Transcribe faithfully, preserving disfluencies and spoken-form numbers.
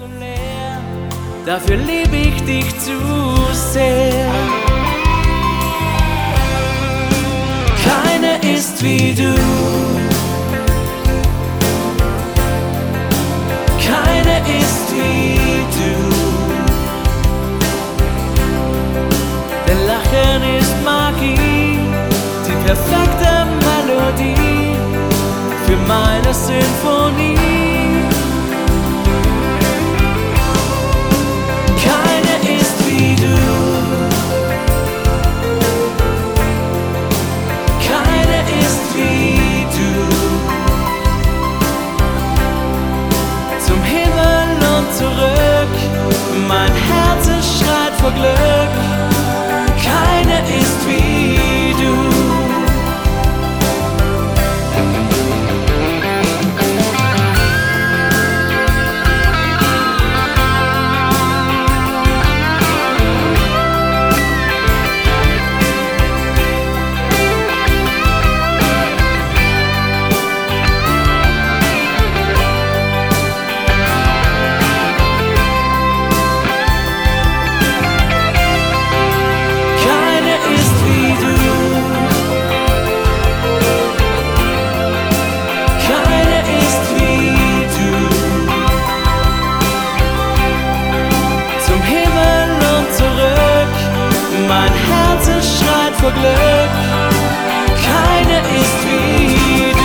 so leer, dafür lieb ich dich zu sehr. Keine ist wie du, keine ist wie du. Dein Lachen ist Magie, die perfekte Melodie für meine Sinfonie. Keine ist wie du, keine ist wie du. Zum Himmel und zurück, mein Herz es schreit vor Glück. Keine ist wie du. Mein Herz es schreit vor Glück, keine ist wie du.